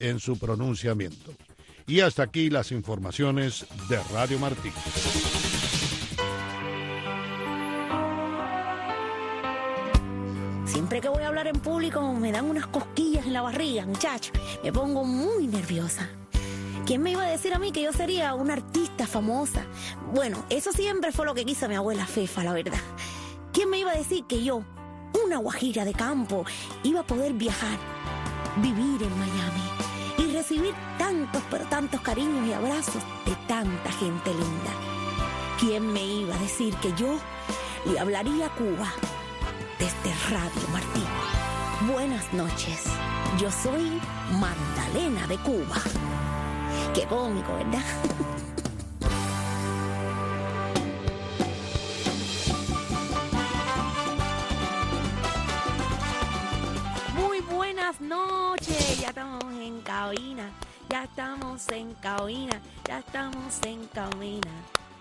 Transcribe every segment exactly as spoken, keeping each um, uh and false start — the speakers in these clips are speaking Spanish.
en su pronunciamiento. Y hasta aquí las informaciones de Radio Martí. Siempre que voy a hablar en público me dan unas cosquillas en la barriga, muchacho. Me pongo muy nerviosa. ¿Quién me iba a decir a mí que yo sería una artista famosa? Bueno, eso siempre fue lo que quiso mi abuela Fefa, la verdad. ¿Quién me iba a decir que yo, una guajira de campo, iba a poder viajar, vivir en Miami y recibir tantos, pero tantos cariños y abrazos de tanta gente linda? ¿Quién me iba a decir que yo le hablaría a Cuba desde Radio Martí? Buenas noches, yo soy Magdalena de Cuba. Qué cómico, ¿verdad? Muy buenas noches, ya estamos en cabina, ya estamos en cabina, ya estamos en cabina.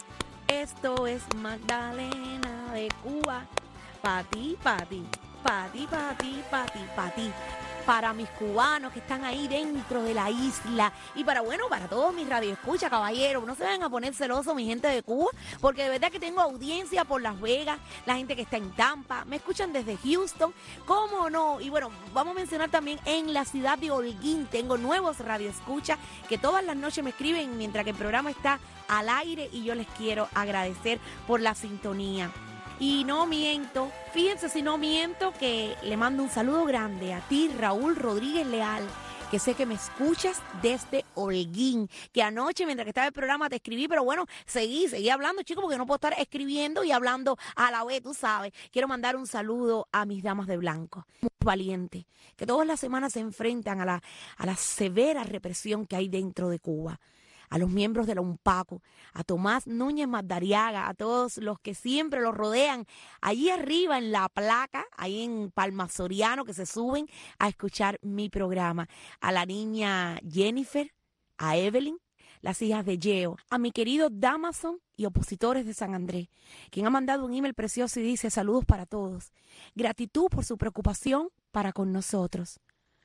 Esto es Magdalena de Cuba, pa' ti, pa' ti, pa' ti, pa' ti, pa' ti, pa' ti. Para mis cubanos que están ahí dentro de la isla y para, bueno, para todos mis radioescuchas, caballeros, no se vayan a poner celosos mi gente de Cuba, porque de verdad que tengo audiencia por Las Vegas, la gente que está en Tampa, me escuchan desde Houston, cómo no, y bueno, vamos a mencionar también en la ciudad de Holguín, tengo nuevos radioescuchas que todas las noches me escriben mientras que el programa está al aire y yo les quiero agradecer por la sintonía. Y no miento, fíjense si no miento, que le mando un saludo grande a ti, Raúl Rodríguez Leal, que sé que me escuchas desde Holguín, que anoche mientras que estaba el programa te escribí, pero bueno, seguí, seguí hablando, chicos, porque no puedo estar escribiendo y hablando a la vez, tú sabes. Quiero mandar un saludo a mis damas de blanco, muy valientes, que todas las semanas se enfrentan a la, a la severa represión que hay dentro de Cuba. A los miembros de la UNPACO, a Tomás Núñez Magdariaga, a todos los que siempre los rodean allí arriba en la placa, ahí en Palma Soriano, que se suben a escuchar mi programa, a la niña Jennifer, a Evelyn, las hijas de Yeo, a mi querido Damason y opositores de San Andrés, quien ha mandado un email precioso y dice: saludos para todos, gratitud por su preocupación para con nosotros,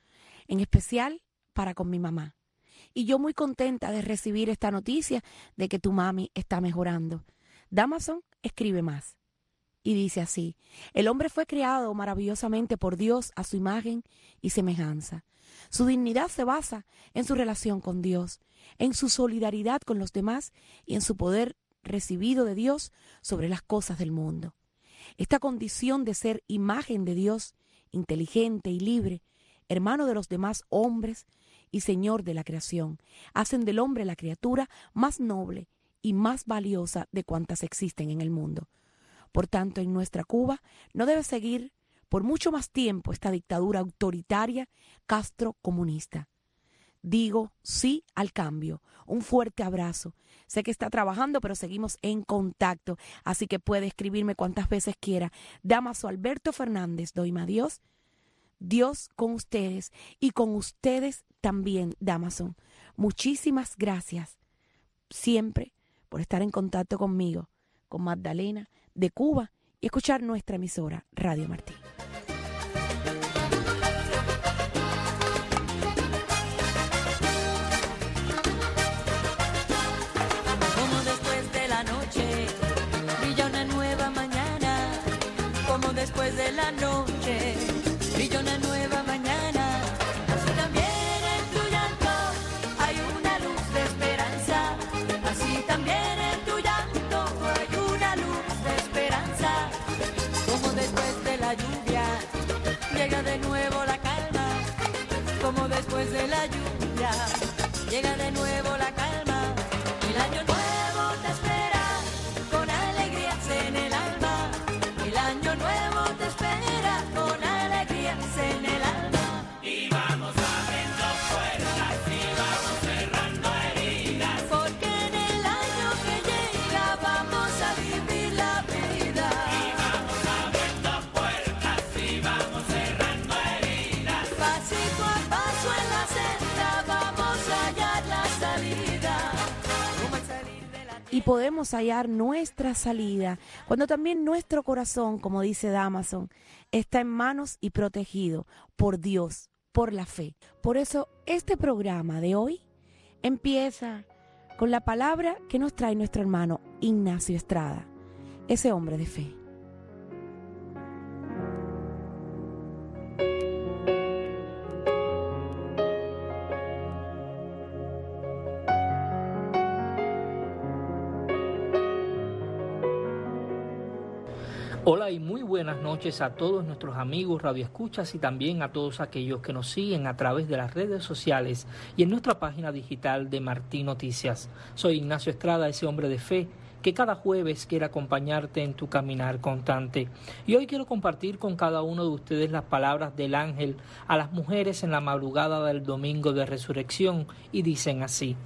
en especial para con mi mamá. Y yo muy contenta de recibir esta noticia de que tu mami está mejorando. Damason escribe más y dice así: el hombre fue creado maravillosamente por Dios a su imagen y semejanza. Su dignidad se basa en su relación con Dios, en su solidaridad con los demás y en su poder recibido de Dios sobre las cosas del mundo. Esta condición de ser imagen de Dios, inteligente y libre, hermano de los demás hombres y Señor de la creación, hacen del hombre la criatura más noble y más valiosa de cuantas existen en el mundo. Por tanto, en nuestra Cuba no debe seguir por mucho más tiempo esta dictadura autoritaria castrocomunista. Digo sí al cambio. Un fuerte abrazo. Sé que está trabajando, pero seguimos en contacto, así que puede escribirme cuantas veces quiera. Damaso Alberto Fernández, doyme a Dios. Dios con ustedes y con ustedes también, Damason. Muchísimas gracias siempre por estar en contacto conmigo, con Magdalena de Cuba y escuchar nuestra emisora Radio Martí. Como después de la noche brilla una nueva mañana, como después de la noche brilla una nueva mañana, así también en tu llanto hay una luz de esperanza, así también en tu llanto hay una luz de esperanza, como después de la lluvia llega de nuevo la calma, como después de la lluvia llega de nuevo la calma, el año nuevo te espera con alegrías en el alma, el año nuevo te espera con alegrías en el alma. Y vamos abriendo puertas y vamos cerrando heridas, Porque en el año que llega vamos a vivir la vida. y vamos abriendo puertas y vamos cerrando heridas. Pasito a paso en la senda vamos a hallar la salida. Como al salir de la Y podemos hallar nuestra salida cuando también nuestro corazón, como dice Damason, está en manos y protegido por Dios por la fe. Por eso este programa de hoy empieza con la palabra que nos trae nuestro hermano Ignacio Estrada, ese hombre de fe. Hola y muy buenas noches a todos nuestros amigos radioescuchas y también a todos aquellos que nos siguen a través de las redes sociales y en nuestra página digital de Martín Noticias. Soy Ignacio Estrada, ese hombre de fe que cada jueves quiere acompañarte en tu caminar constante. Y hoy quiero compartir con cada uno de ustedes las palabras del ángel a las mujeres en la madrugada del domingo de resurrección y dicen así: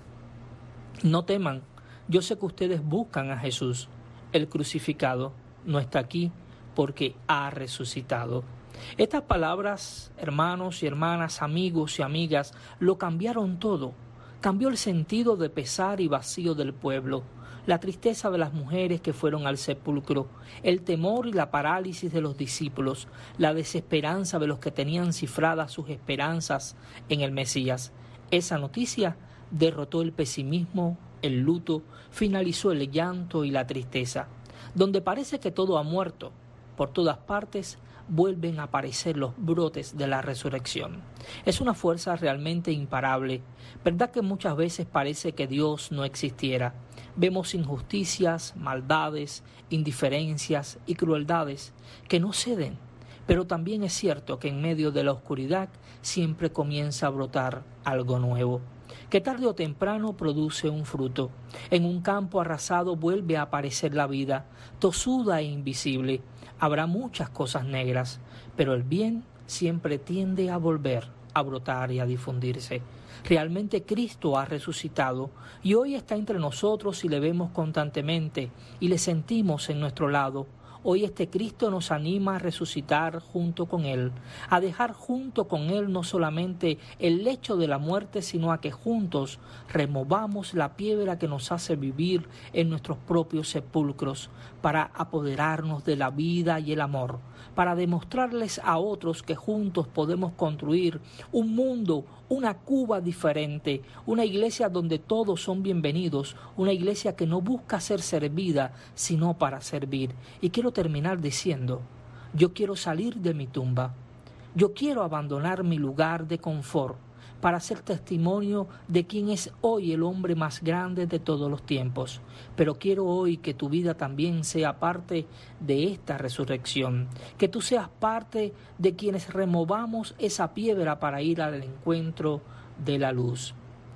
no teman, yo sé que ustedes buscan a Jesús, el crucificado. No está aquí porque ha resucitado. Estas palabras, hermanos y hermanas, amigos y amigas, lo cambiaron todo. Cambió el sentido de pesar y vacío del pueblo, la tristeza de las mujeres que fueron al sepulcro, el temor y la parálisis de los discípulos, la desesperanza de los que tenían cifradas sus esperanzas en el Mesías. Esa noticia derrotó el pesimismo, el luto, finalizó el llanto y la tristeza. Donde parece que todo ha muerto, por todas partes vuelven a aparecer los brotes de la resurrección. Es una fuerza realmente imparable. ¿Verdad que muchas veces parece que Dios no existiera? Vemos injusticias, maldades, indiferencias y crueldades que no ceden. Pero también es cierto que en medio de la oscuridad siempre comienza a brotar algo nuevo, que tarde o temprano produce un fruto. En un campo arrasado vuelve a aparecer la vida, tosuda e invisible. Habrá muchas cosas negras, pero el bien siempre tiende a volver a brotar y a difundirse. Realmente Cristo ha resucitado y hoy está entre nosotros y le vemos constantemente y le sentimos en nuestro lado. Hoy este Cristo nos anima a resucitar junto con Él, a dejar junto con Él no solamente el lecho de la muerte, sino a que juntos removamos la piedra que nos hace vivir en nuestros propios sepulcros, para apoderarnos de la vida y el amor, para demostrarles a otros que juntos podemos construir un mundo, una Cuba diferente, una iglesia donde todos son bienvenidos, una iglesia que no busca ser servida, sino para servir. Y quiero terminar diciendo, yo quiero salir de mi tumba, yo quiero abandonar mi lugar de confort para ser testimonio de quién es hoy el hombre más grande de todos los tiempos. Pero quiero hoy que tu vida también sea parte de esta resurrección, que tú seas parte de quienes removamos esa piedra para ir al encuentro de la luz.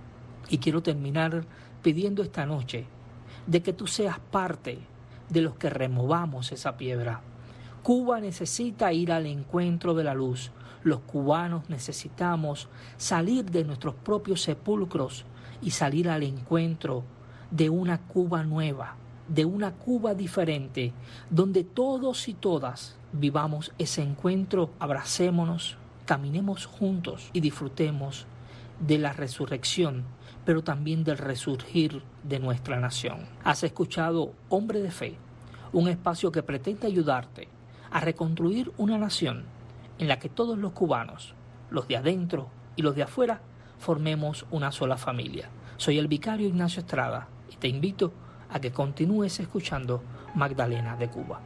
Y quiero terminar pidiendo esta noche de que tú seas parte de los que removamos esa piedra. Cuba necesita ir al encuentro de la luz. Los cubanos necesitamos salir de nuestros propios sepulcros y salir al encuentro de una Cuba nueva, de una Cuba diferente, donde todos y todas vivamos ese encuentro, abracémonos, caminemos juntos y disfrutemos de la resurrección, pero también del resurgir de nuestra nación. Has escuchado Hombre de Fe, un espacio que pretende ayudarte a reconstruir una nación en la que todos los cubanos, los de adentro y los de afuera, formemos una sola familia. Soy el vicario Ignacio Estrada y te invito a que continúes escuchando Magdalena de Cuba.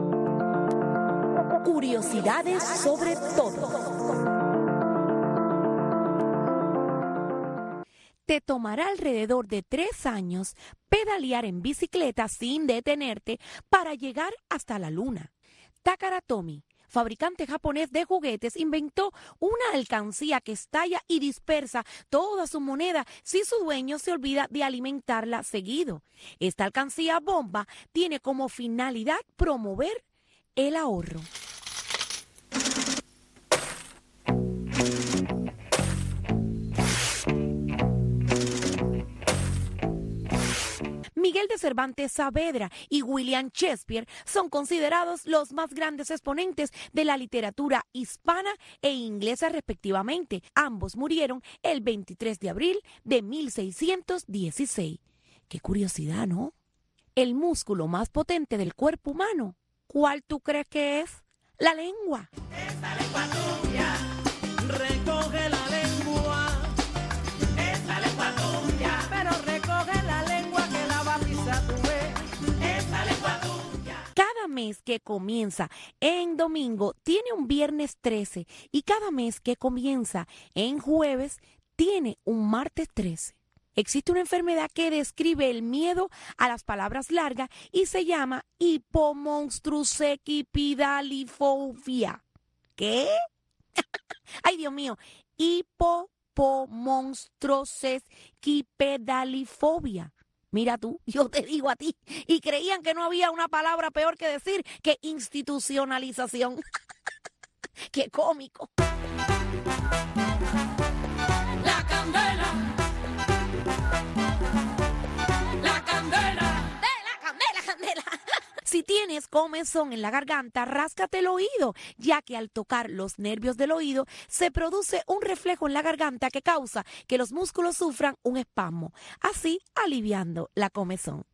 Curiosidades sobre todo. Te tomará alrededor de tres años pedalear en bicicleta sin detenerte para llegar hasta la luna. Takara Tomy, fabricante japonés de juguetes, inventó una alcancía que estalla y dispersa toda su moneda si su dueño se olvida de alimentarla seguido. Esta alcancía bomba tiene como finalidad promover el ahorro. Miguel de Cervantes Saavedra y William Shakespeare son considerados los más grandes exponentes de la literatura hispana e inglesa respectivamente. Ambos murieron el veintitrés de abril de mil seiscientos dieciséis. Qué curiosidad, ¿no? El músculo más potente del cuerpo humano, ¿cuál tú crees que es? La lengua. Esa lengua tuya recoge que comienza en domingo tiene un viernes trece y cada mes que comienza en jueves tiene un martes trece. Existe una enfermedad que describe el miedo a las palabras largas y se llama hipomonstruosequipedalifobia. ¿Qué? Ay, Dios mío. Hipomonstruosequipedalifobia. Mira tú, yo te digo a ti. Y creían que no había una palabra peor que decir que institucionalización. ¡Qué cómico! La candela. La candela. ¡De la candela, candela! Si tienes comezón en la garganta, ráscate el oído, ya que al tocar los nervios del oído se produce un reflejo en la garganta que causa que los músculos sufran un espasmo, así aliviando la comezón.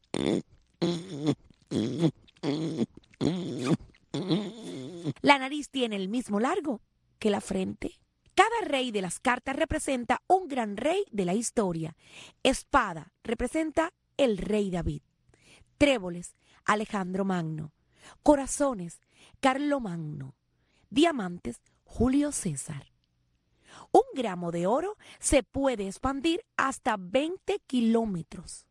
La nariz tiene el mismo largo que la frente. Cada rey de las cartas representa un gran rey de la historia. Espada representa el rey David. Tréboles, Alejandro Magno. Corazones, Carlomagno. Diamantes, Julio César. Un gramo de oro se puede expandir hasta veinte kilómetros.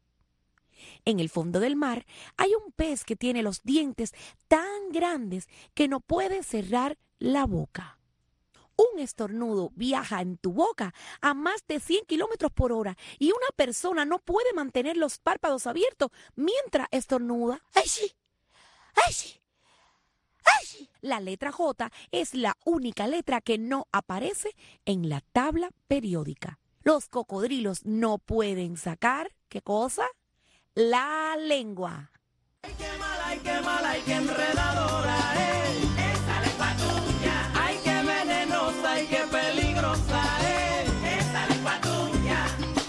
En el fondo del mar hay un pez que tiene los dientes tan grandes que no puede cerrar la boca. Un estornudo viaja en tu boca a más de cien kilómetros por hora y una persona no puede mantener los párpados abiertos mientras estornuda. ¡Ay, sí! ¡Ay, sí! ¡Ay, sí! La letra J es la única letra que no aparece en la tabla periódica. Los cocodrilos no pueden sacar, ¿qué cosa? La lengua. Ay, qué mala, ay, qué mala, ay, qué enredadora es esa lengua tuya. Ay, qué venenosa, ay, qué peligrosa es esa lengua tuya.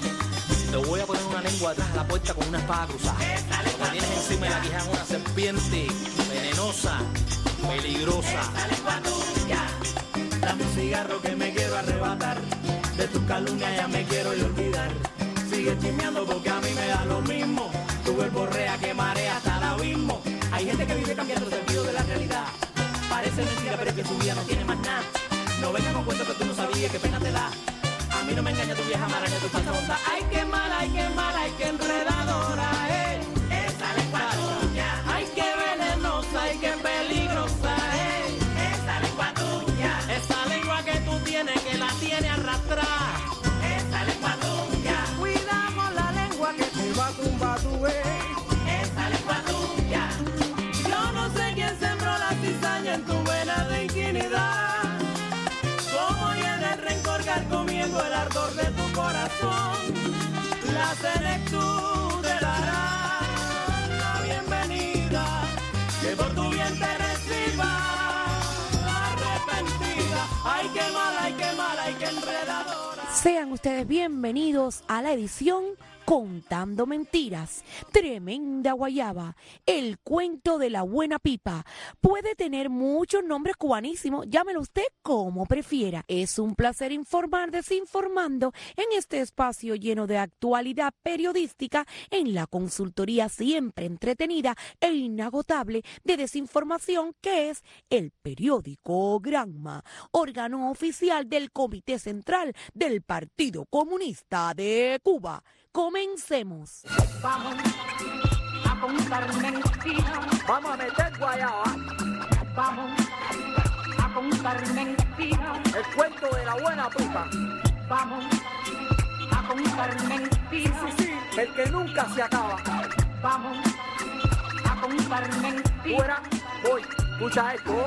Te voy a poner una lengua atrás de la puerta con una espada cruzada. Esa lengua Lo tienes encima de la quijada una serpiente venenosa, peligrosa. Esa lengua tuya. Dame un cigarro que me quiero arrebatar. De tus calumnias ya me quiero yo olvidar. Sigue chismeando porque a mí me da lo mismo. Tu verbo rea que marea hasta el abismo. Hay gente que vive cambiando el sentido de la realidad. Parece mentira, pero es que su vida no tiene más nada. No vengas con cuentos que tú no sabías, qué pena te da. A mí no me engaña tu vieja maraña, tu falsa bondad. Ay, qué mala, ay, qué mala, ay, qué enredadora es esa lengua tuya. Ay, qué venenosa, ay, qué peligrosa es esa lengua tuya. Esa lengua que tú tienes, que la tiene arrastrada. Esa lengua tuya. Cuida con la lengua que te va a tumbar tu vez. Esa lengua tuya. Yo no sé quién sembró la cizaña en tu vena de inquinidad. Cómo viene el rencor carcomiendo el ardor de tu corazón. La senectud te dará la bienvenida. Que por tu bien te reciba arrepentida. Ay, qué mala, ay, qué mala, ay, qué enredadora. Sean ustedes bienvenidos a la edición Contando Mentiras. Tremenda guayaba. El cuento de la buena pipa. Puede tener muchos nombres cubanísimos. Llámelo usted como prefiera. Es un placer informar desinformando en este espacio lleno de actualidad periodística en la consultoría siempre entretenida e inagotable de desinformación que es el periódico Granma, órgano oficial del Comité Central del Partido Comunista de Cuba. Comencemos. Vamos a contar mentiras. Vamos a meter guayaba. Vamos a contar mentiras. El cuento de la buena pipa. Vamos a contar mentiras. Sí, el que nunca se acaba. Vamos a contar mentiras. Fuera, voy. Escucha esto.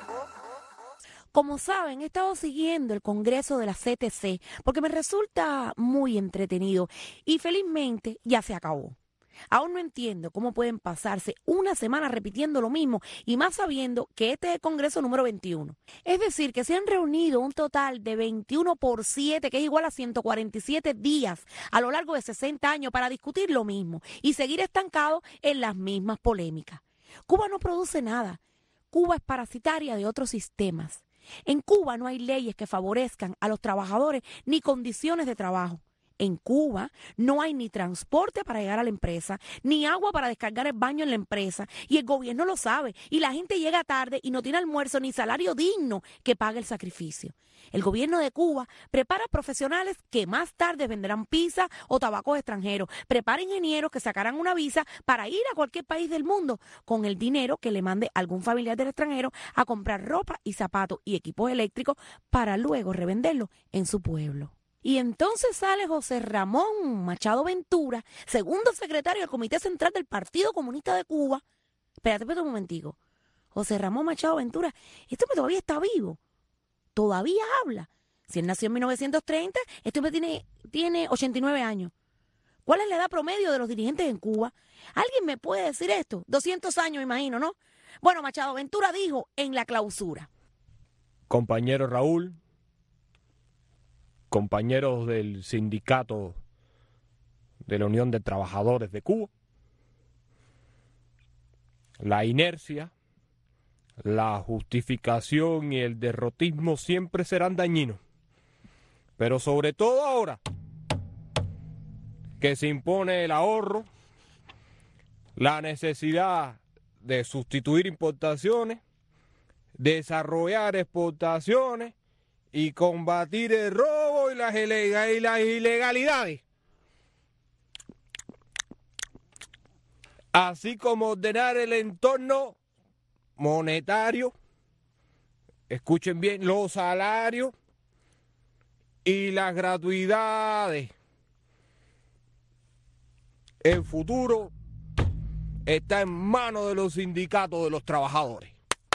Como saben, he estado siguiendo el Congreso de la C T C porque me resulta muy entretenido y felizmente ya se acabó. Aún no entiendo cómo pueden pasarse una semana repitiendo lo mismo y más sabiendo que este es el Congreso número veintiuno. Es decir, que se han reunido un total de veintiuno por siete, que es igual a ciento cuarenta y siete días a lo largo de sesenta años para discutir lo mismo y seguir estancados en las mismas polémicas. Cuba no produce nada. Cuba es parasitaria de otros sistemas. En Cuba no hay leyes que favorezcan a los trabajadores ni condiciones de trabajo. En Cuba no hay ni transporte para llegar a la empresa, ni agua para descargar el baño en la empresa, y el gobierno lo sabe, y la gente llega tarde y no tiene almuerzo ni salario digno que pague el sacrificio. El gobierno de Cuba prepara profesionales que más tarde venderán pizza o tabacos extranjeros, prepara ingenieros que sacarán una visa para ir a cualquier país del mundo con el dinero que le mande algún familiar del extranjero a comprar ropa y zapatos y equipos eléctricos para luego revenderlos en su pueblo. Y entonces sale José Ramón Machado Ventura, segundo secretario del Comité Central del Partido Comunista de Cuba. Espérate, espérate un momentico. José Ramón Machado Ventura, este hombre todavía está vivo, todavía habla. Si él nació en mil novecientos treinta, este hombre tiene, tiene ochenta y nueve años. ¿Cuál es la edad promedio de los dirigentes en Cuba? ¿Alguien me puede decir esto? doscientos años, imagino, ¿no? Bueno, Machado Ventura dijo en la clausura. Compañero Raúl, compañeros del sindicato de la Unión de Trabajadores de Cuba, la inercia, la justificación y el derrotismo siempre serán dañinos, pero sobre todo ahora que se impone el ahorro, la necesidad de sustituir importaciones, desarrollar exportaciones y combatir el robo y las, ilega- y las ilegalidades, así como ordenar el entorno monetario, escuchen bien, los salarios y las gratuidades. El futuro está en manos de los sindicatos de los trabajadores.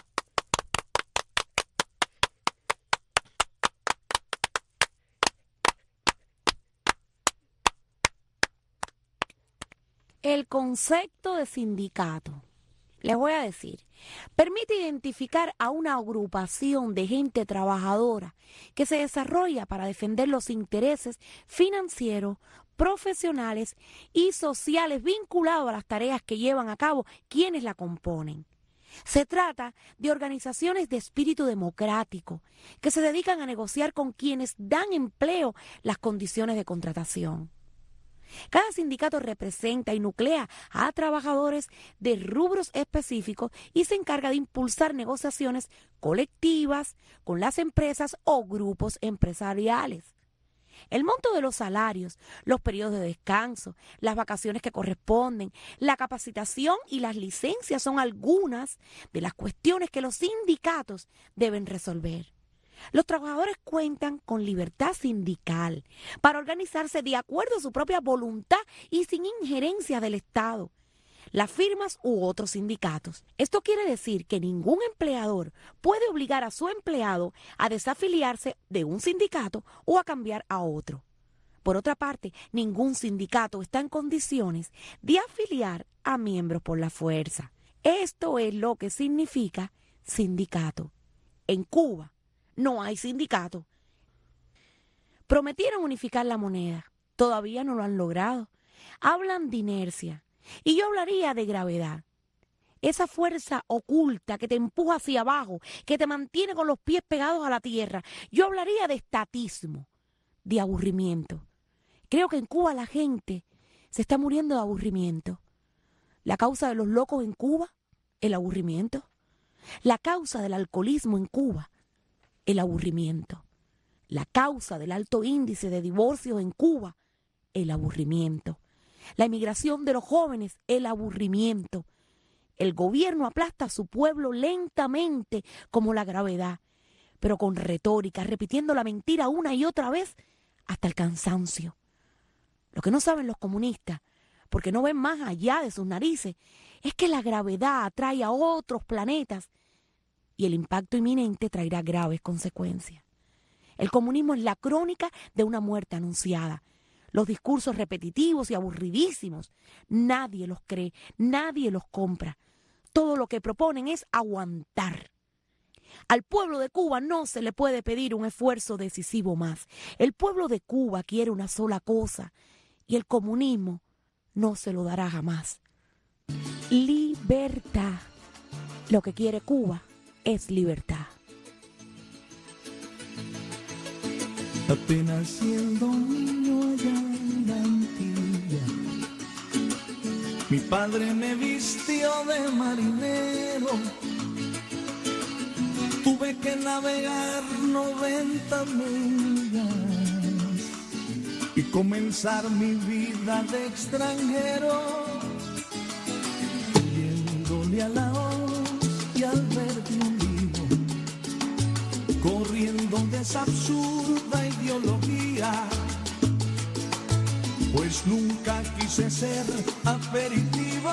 El concepto de sindicato, les voy a decir, permite identificar a una agrupación de gente trabajadora que se desarrolla para defender los intereses financieros, profesionales y sociales vinculados a las tareas que llevan a cabo quienes la componen. Se trata de organizaciones de espíritu democrático que se dedican a negociar con quienes dan empleo las condiciones de contratación. Cada sindicato representa y nuclea a trabajadores de rubros específicos y se encarga de impulsar negociaciones colectivas con las empresas o grupos empresariales. El monto de los salarios, los periodos de descanso, las vacaciones que corresponden, la capacitación y las licencias son algunas de las cuestiones que los sindicatos deben resolver. Los trabajadores cuentan con libertad sindical para organizarse de acuerdo a su propia voluntad y sin injerencia del Estado, las firmas u otros sindicatos. Esto quiere decir que ningún empleador puede obligar a su empleado a desafiliarse de un sindicato o a cambiar a otro. Por otra parte, ningún sindicato está en condiciones de afiliar a miembros por la fuerza. Esto es lo que significa sindicato. En Cuba no hay sindicato. Prometieron unificar la moneda. Todavía no lo han logrado. Hablan de inercia. Y yo hablaría de gravedad. Esa fuerza oculta que te empuja hacia abajo, que te mantiene con los pies pegados a la tierra. Yo hablaría de estatismo, de aburrimiento. Creo que en Cuba la gente se está muriendo de aburrimiento. La causa de los locos en Cuba, el aburrimiento. La causa del alcoholismo en Cuba, el aburrimiento. La causa del alto índice de divorcios en Cuba, el aburrimiento. La emigración de los jóvenes, el aburrimiento. El gobierno aplasta a su pueblo lentamente como la gravedad, pero con retórica, repitiendo la mentira una y otra vez hasta el cansancio. Lo que no saben los comunistas, porque no ven más allá de sus narices, es que la gravedad atrae a otros planetas y el impacto inminente traerá graves consecuencias. El comunismo es la crónica de una muerte anunciada. Los discursos repetitivos y aburridísimos, nadie los cree, nadie los compra. Todo lo que proponen es aguantar. Al pueblo de Cuba no se le puede pedir un esfuerzo decisivo más. El pueblo de Cuba quiere una sola cosa y el comunismo no se lo dará jamás. Libertad. Lo que quiere Cuba es libertad. Apenas siendo un niño allá Mi padre me vistió de marinero, tuve que navegar noventa millas y comenzar mi vida de extranjero, yéndole a la hoz y al verde un lío, corriendo de esa absurda ideología. Pues nunca quise ser aperitivo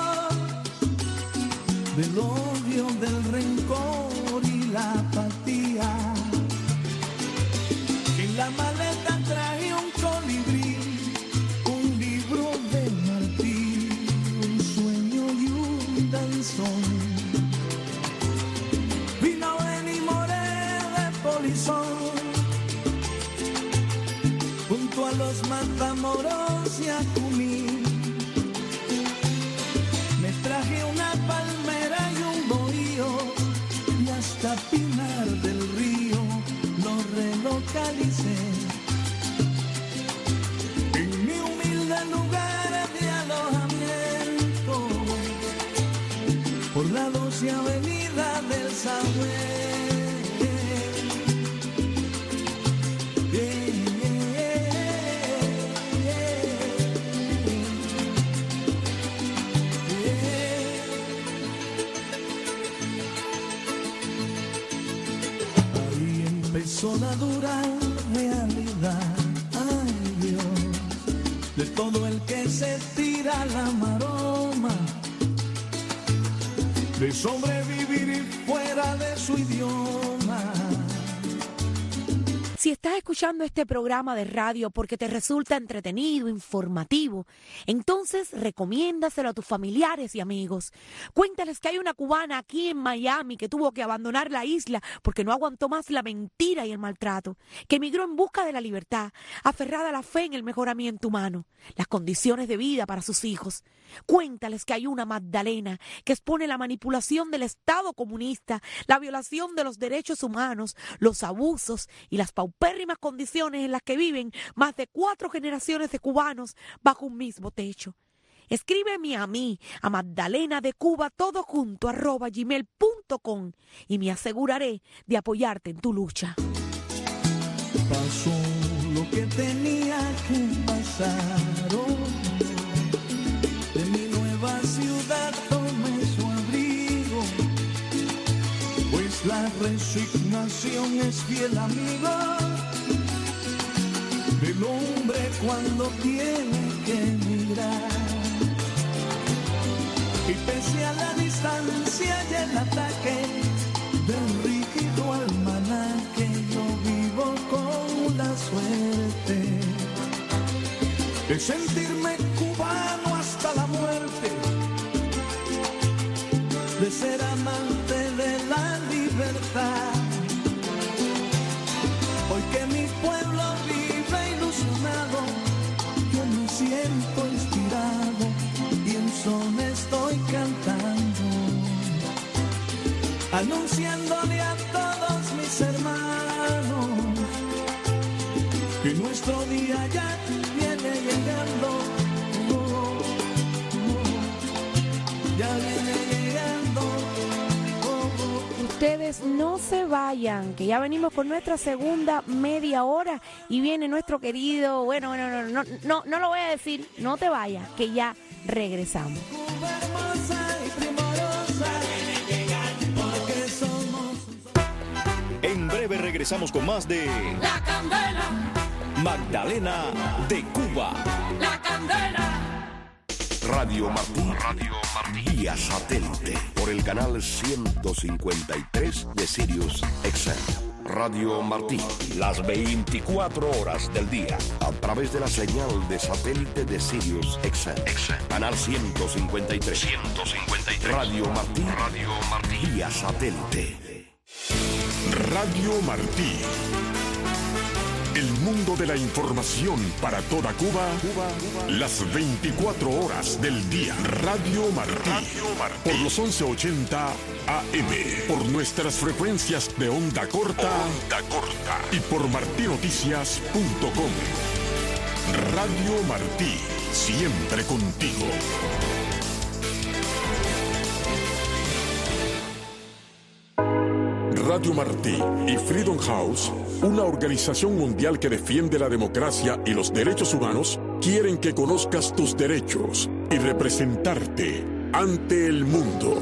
del odio, del rencor y la apatía. En la maleta traje un colibrí, un libro de Martí, un sueño y un danzón. Vino en y moré de polizón, junto a los matamoros y a Cuní. Me traje una palmera y un bohío, y hasta Pinar del Río lo relocalicé. En mi humilde lugar de alojamiento, por la doce avenida del Sahué. La dura realidad, ay Dios, de todo el que se tira la maroma, de sobrevivir fuera de su idioma. Si estás escuchando este programa de radio porque te resulta entretenido, informativo, entonces recomiéndaselo a tus familiares y amigos. Cuéntales que hay una cubana aquí en Miami que tuvo que abandonar la isla porque no aguantó más la mentira y el maltrato, que emigró en busca de la libertad, aferrada a la fe en el mejoramiento humano, las condiciones de vida para sus hijos. Cuéntales que hay una Magdalena que expone la manipulación del Estado comunista, la violación de los derechos humanos, los abusos y las paupérrimas condiciones en las que viven más de cuatro generaciones de cubanos bajo un mismo techo. Escríbeme a mí, a Magdalena de Cuba, todo junto, arroba gmail punto com, y me aseguraré de apoyarte en tu lucha. Pasó lo que tenía que pasar, oh, de mi nueva ciudad tomé su abrigo, pues la resignación es fiel amigo del hombre cuando tiene que emigrar. Y pese a la distancia y el ataque del rígido almanaque, yo vivo con la suerte de sentirme cubano hasta la muerte, de ser amante de la libertad. Hoy que mi pueblo vive ilusionado, yo me siento inspirado y en son estoy cantando, anunciándole a todos mis hermanos que nuestro día ya viene llegando, oh, oh, oh, ya viene llegando. Oh, oh. Ustedes no se vayan, que ya venimos con nuestra segunda media hora y viene nuestro querido, bueno, bueno, no, no, no, no lo voy a decir, no te vayas, que ya regresamos. En breve regresamos con más de La Candela, Magdalena de Cuba. La Candela. Radio Martí, Radio Martí, vía satélite por el canal ciento cincuenta y tres de Sirius X M. Radio Martí, las veinticuatro horas del día, a través de la señal de satélite de Sirius X M. Canal ciento cincuenta y tres. ciento cincuenta y tres. Radio Martí, Radio Martí, vía satélite. Radio Martí. El mundo de la información para toda Cuba, Cuba, Cuba, las veinticuatro horas del día. Radio Martí. Radio Martí. Por los once ochenta A M. Por nuestras frecuencias de onda corta. Onda corta. Y por martí noticias punto com. Radio Martí. Siempre contigo. Radio Martí y Freedom House, una organización mundial que defiende la democracia y los derechos humanos, quieren que conozcas tus derechos y representarte ante el mundo.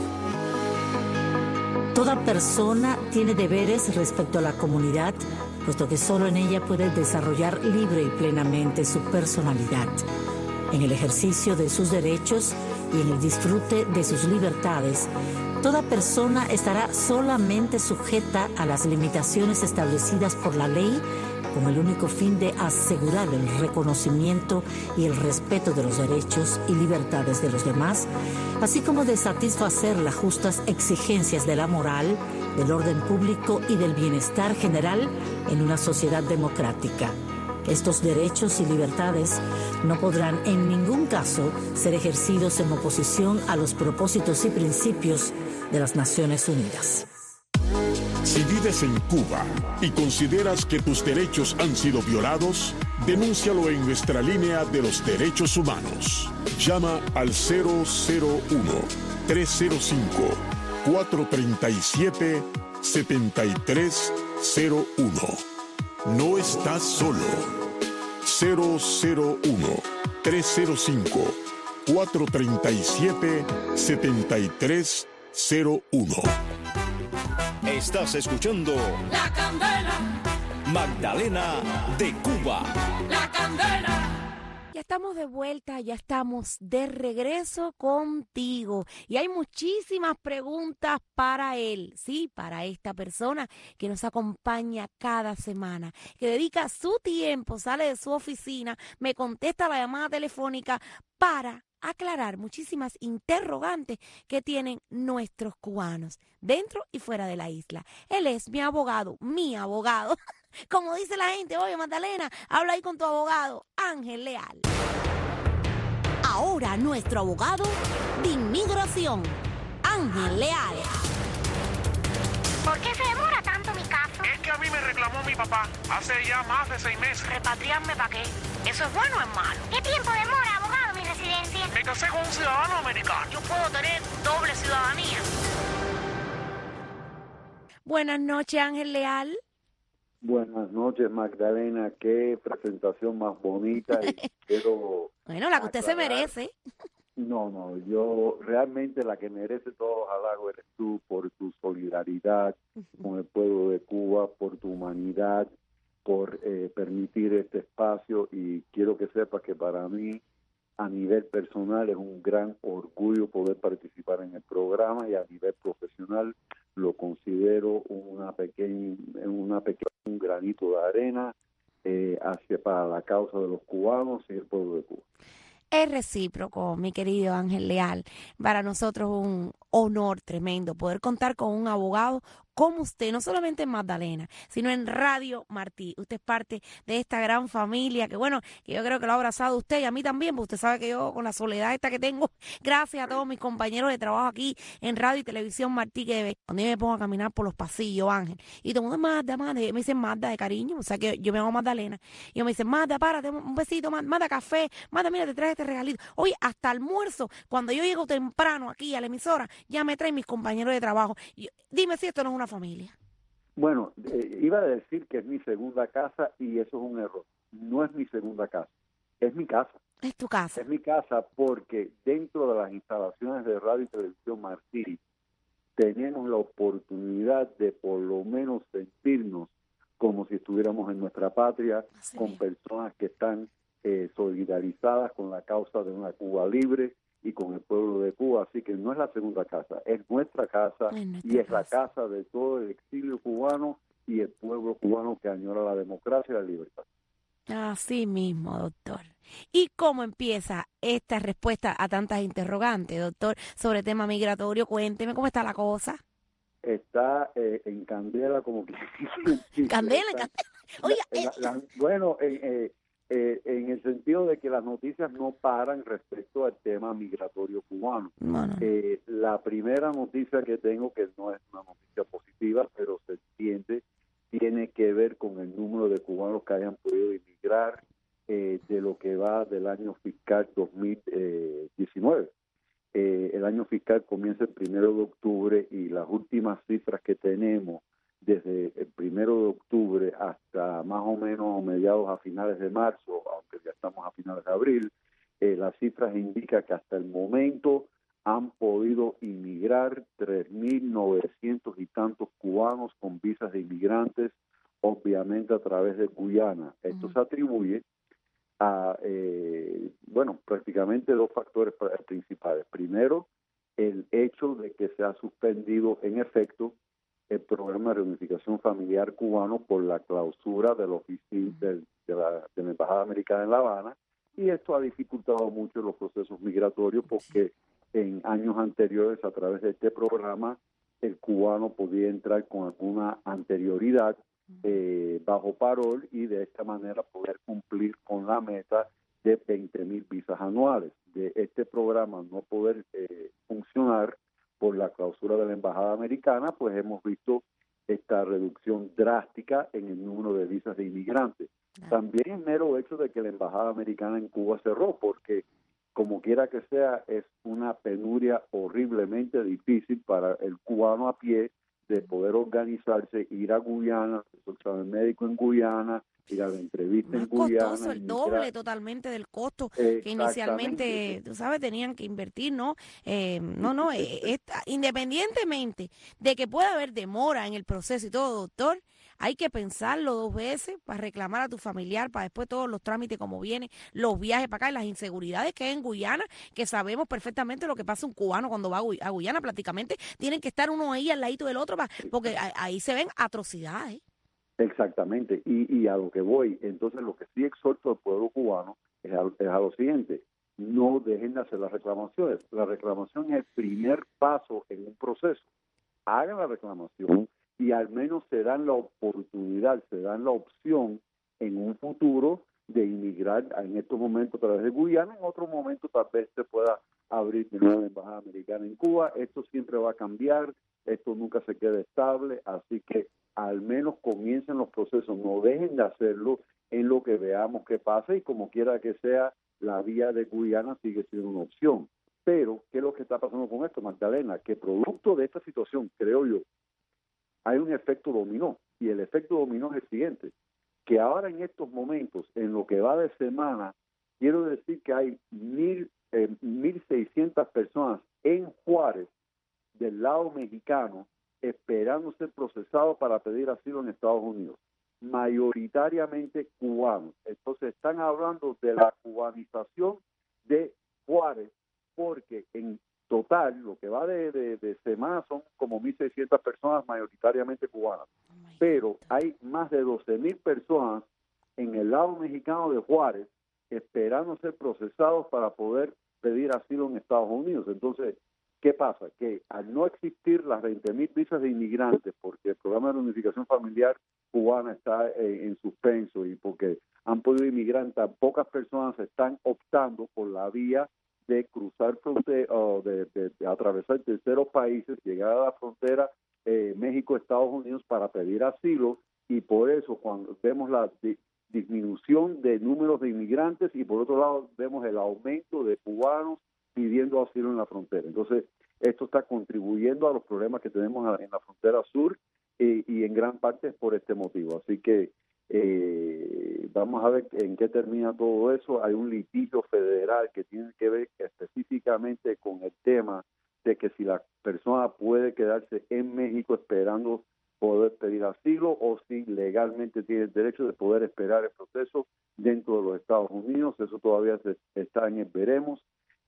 Toda persona tiene deberes respecto a la comunidad, puesto que solo en ella puede desarrollar libre y plenamente su personalidad. En el ejercicio de sus derechos y en el disfrute de sus libertades, toda persona estará solamente sujeta a las limitaciones establecidas por la ley, con el único fin de asegurar el reconocimiento y el respeto de los derechos y libertades de los demás, así como de satisfacer las justas exigencias de la moral, del orden público y del bienestar general en una sociedad democrática. Estos derechos y libertades no podrán en ningún caso ser ejercidos en oposición a los propósitos y principios de las Naciones Unidas. Si vives en Cuba y consideras que tus derechos han sido violados, denúncialo en nuestra línea de los derechos humanos. Llama al cero cero uno, tres cero cinco, cuatro tres siete, siete tres cero uno. No estás solo. cero cero uno, tres cero cinco, cuatro tres siete, siete tres cero uno. Estás escuchando La Candela, Magdalena de Cuba. La Candela. Ya estamos de vuelta, ya estamos de regreso contigo. Y hay muchísimas preguntas para él, sí, para esta persona que nos acompaña cada semana, que dedica su tiempo, sale de su oficina, me contesta la llamada telefónica para aclarar muchísimas interrogantes que tienen nuestros cubanos, dentro y fuera de la isla. Él es mi abogado, mi abogado. Como dice la gente, oye Magdalena, habla ahí con tu abogado, Ángel Leal. Ahora nuestro abogado de inmigración, Ángel Leal. ¿Por qué se demora tanto mi caso? Es que a mí me reclamó mi papá hace ya más de seis meses. ¿Repatriarme para qué? ¿Eso es bueno o es malo? ¿Qué tiempo demora, abogado, mi residencia? Me casé con un ciudadano americano. Yo puedo tener doble ciudadanía. Buenas noches, Ángel Leal. Buenas noches, Magdalena. Qué presentación más bonita. Y quiero bueno, la que usted aclarar. Se merece. No, no, yo realmente la que merece todos los halagos eres tú por tu solidaridad uh-huh. con el pueblo de Cuba, por tu humanidad, por eh, permitir este espacio, y quiero que sepas que para mí, a nivel personal, es un gran orgullo poder participar en el programa, y a nivel profesional lo considero una pequeña, una pequeña un granito de arena eh, hacia para la causa de los cubanos y el pueblo de Cuba. Es recíproco, mi querido Ángel Leal. Para nosotros un honor tremendo poder contar con un abogado como usted, no solamente en Magdalena, sino en Radio Martí. Usted es parte de esta gran familia que, bueno, que yo creo que lo ha abrazado usted y a mí también, porque usted sabe que yo con la soledad esta que tengo, gracias a todos mis compañeros de trabajo aquí en Radio y Televisión Martí, que cuando yo me pongo a caminar por los pasillos, Ángel, y todo el mundo, Magda, Magda, me dicen Magda de cariño, o sea que yo me llamo Magdalena, y yo me dicen, Magda, párate, un besito, Magda, café, Magda, mira, te traje este regalito. Oye, hasta almuerzo, cuando yo llego temprano aquí a la emisora, ya me traen mis compañeros de trabajo. Y, dime si esto no es una familia. Bueno, eh, iba a decir que es mi segunda casa y eso es un error. No es mi segunda casa, es mi casa. Es tu casa. Es mi casa porque dentro de las instalaciones de Radio y Televisión Martí tenemos la oportunidad de por lo menos sentirnos como si estuviéramos en nuestra patria, así con bien. Personas que están eh, solidarizadas con la causa de una Cuba libre y con el pueblo de Cuba, así que no es la segunda casa, es nuestra casa es nuestra y es casa. La casa de todo el exilio cubano y el pueblo cubano que añora la democracia y la libertad. Así mismo, doctor. ¿Y cómo empieza esta respuesta a tantas interrogantes, doctor, sobre el tema migratorio? Cuénteme cómo está la cosa. Está eh, en candela, como que... candela, en candela. Oye, la, la, la, bueno, eh, eh, Eh, en el sentido de que las noticias no paran respecto al tema migratorio cubano. Bueno. Eh, la primera noticia que tengo, que no es una noticia positiva, pero se entiende, tiene que ver con el número de cubanos que hayan podido emigrar eh, de lo que va del año fiscal dos mil diecinueve. Eh, el año fiscal comienza el primero de octubre y las últimas cifras que tenemos desde el primero de octubre hasta más o menos mediados a finales de marzo, aunque ya estamos a finales de abril, eh, las cifras indican que hasta el momento han podido inmigrar tres mil novecientos y tantos cubanos con visas de inmigrantes, obviamente a través de Guyana. Esto uh-huh. se atribuye a, eh, bueno, prácticamente dos factores principales. Primero, el hecho de que se ha suspendido en efecto el programa de reunificación familiar cubano por la clausura de la oficina de, de, la, de la Embajada Americana en La Habana, y esto ha dificultado mucho los procesos migratorios porque en años anteriores, a través de este programa, el cubano podía entrar con alguna anterioridad eh, bajo parol y de esta manera poder cumplir con la meta de veinte mil visas anuales. De este programa no poder eh, funcionar por la clausura de la Embajada Americana, pues hemos visto esta reducción drástica en el número de visas de inmigrantes. También el mero hecho de que la Embajada Americana en Cuba cerró, porque como quiera que sea, es una penuria horriblemente difícil para el cubano a pie de poder organizarse, ir a Guyana, hacer su examen médico en Guyana, ir a la entrevista en Guyana. Costoso, el doble totalmente del costo que inicialmente, tú sabes, tenían que invertir, ¿no? Eh, no, no, eh, esta, independientemente de que pueda haber demora en el proceso y todo, doctor, hay que pensarlo dos veces para reclamar a tu familiar, para después todos los trámites como vienen, los viajes para acá y las inseguridades que hay en Guyana, que sabemos perfectamente lo que pasa un cubano cuando va a Guyana, prácticamente tienen que estar uno ahí al ladito del otro, porque ahí se ven atrocidades. Exactamente, y, y a lo que voy, entonces lo que sí exhorto al pueblo cubano es a, es a lo siguiente: no dejen de hacer las reclamaciones. La reclamación es el primer paso en un proceso. Hagan la reclamación y al menos se dan la oportunidad, se dan la opción en un futuro de inmigrar en estos momentos a través de Guyana. En otro momento tal vez se pueda abrir de nuevo la Embajada Americana en Cuba. Esto siempre va a cambiar, esto nunca se queda estable, así que al menos comiencen los procesos, no dejen de hacerlo en lo que veamos que pasa, y como quiera que sea, la vía de Guyana sigue siendo una opción. Pero, ¿qué es lo que está pasando con esto, Magdalena? Que producto de esta situación, creo yo, hay un efecto dominó, y el efecto dominó es el siguiente: que ahora en estos momentos, en lo que va de semana, quiero decir que hay mil, eh, mil seiscientas personas en Juárez, del lado mexicano, esperando ser procesados para pedir asilo en Estados Unidos, mayoritariamente cubanos. Entonces están hablando de la cubanización de Juárez, porque en total, lo que va de, de, de semana son como mil seiscientas personas mayoritariamente cubanas, pero hay más de doce mil personas en el lado mexicano de Juárez esperando ser procesados para poder pedir asilo en Estados Unidos. Entonces, ¿qué pasa? Que al no existir las veinte mil visas de inmigrantes, porque el programa de reunificación familiar cubana está eh, en suspenso, y porque han podido inmigrar, tan pocas personas están optando por la vía de cruzar frontera, o de, de, de atravesar terceros países, llegar a la frontera eh, México-Estados Unidos para pedir asilo, y por eso cuando vemos la di- disminución de números de inmigrantes, y por otro lado vemos el aumento de cubanos pidiendo asilo en la frontera. Entonces, esto está contribuyendo a los problemas que tenemos en la frontera sur, eh, y en gran parte es por este motivo. Así que eh, vamos a ver en qué termina todo eso. Hay un litigio federal que tiene que ver específicamente con el tema de que si la persona puede quedarse en México esperando poder pedir asilo, o si legalmente tiene el derecho de poder esperar el proceso dentro de los Estados Unidos. Eso todavía se, está en el veremos.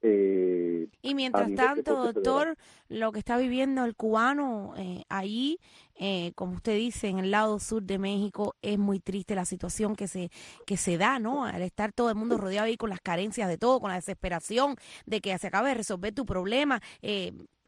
Eh, y mientras tanto, doctor, lo que está viviendo el cubano eh, ahí, eh, como usted dice, en el lado sur de México, es muy triste la situación que se que se da, ¿no? Al estar todo el mundo rodeado ahí con las carencias de todo, con la desesperación de que se acabe de resolver tu problema. Eh,